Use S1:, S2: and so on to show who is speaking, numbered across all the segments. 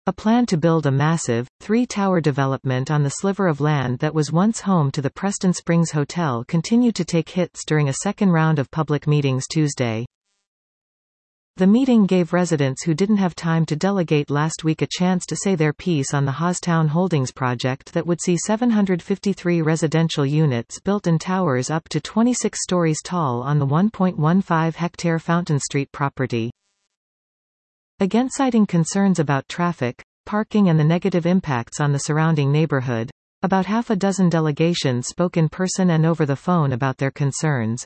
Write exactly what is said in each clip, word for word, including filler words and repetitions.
S1: A plan to build a massive, three-tower development on the sliver of land that was once home to the Preston Springs Hotel continued to take hits during a second round of public meetings Tuesday. The meeting gave residents who didn't have time to delegate last week a chance to say their piece on the Hoztown Holdings project that would see seven hundred fifty-three residential units built in towers up to twenty-six stories tall on the one point one five hectare Fountain Street property. Again, citing concerns about traffic, parking and the negative impacts on the surrounding neighborhood, about half a dozen delegations spoke in person and over the phone about their concerns.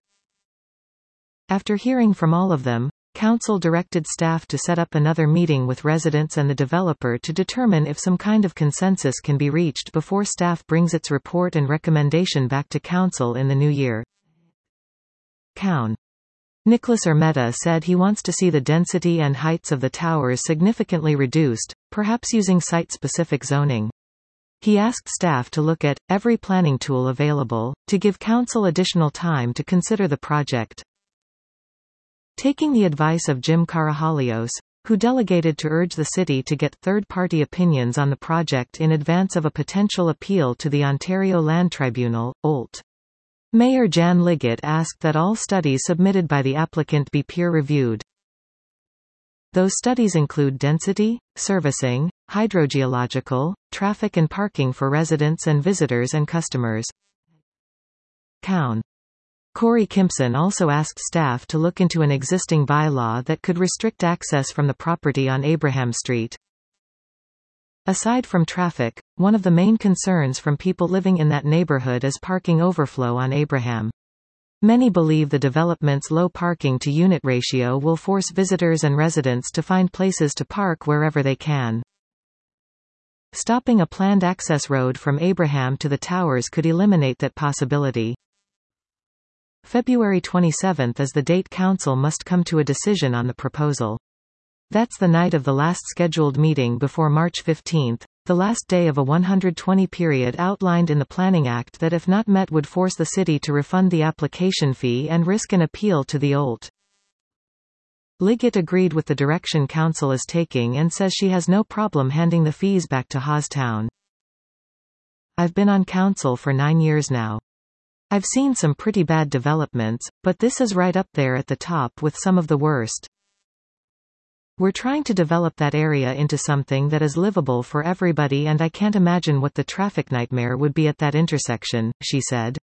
S1: After hearing from all of them, Council directed staff to set up another meeting with residents and the developer to determine if some kind of consensus can be reached before staff brings its report and recommendation back to Council in the new year. Coun. Nicholas Ermetta said he wants to see the density and heights of the towers significantly reduced, perhaps using site-specific zoning. He asked staff to look at every planning tool available, to give Council additional time to consider the project. Taking the advice of Jim Karahalios, who delegated to urge the city to get third-party opinions on the project in advance of a potential appeal to the Ontario Land Tribunal, O L T. Mayor Jan Liggett asked that all studies submitted by the applicant be peer-reviewed. Those studies include density, servicing, hydrogeological, traffic and parking for residents and visitors and customers. Coun. Corey Kimpson also asked staff to look into an existing bylaw that could restrict access from the property on Abraham Street. Aside from traffic, one of the main concerns from people living in that neighborhood is parking overflow on Abraham. Many believe the development's low parking-to-unit ratio will force visitors and residents to find places to park wherever they can. Stopping a planned access road from Abraham to the towers could eliminate that possibility. February twenty-seventh is the date Council must come to a decision on the proposal. That's the night of the last scheduled meeting before March fifteenth, the last day of a one hundred twenty period outlined in the Planning Act that if not met would force the city to refund the application fee and risk an appeal to the O L T. Liggett agreed with the direction Council is taking and says she has no problem handing the fees back to Hoztown. I've been on Council for nine years now. I've seen some pretty bad developments, but this is right up there at the top with some of the worst. We're trying to develop that area into something that is livable for everybody, and I can't imagine what the traffic nightmare would be at that intersection, she said.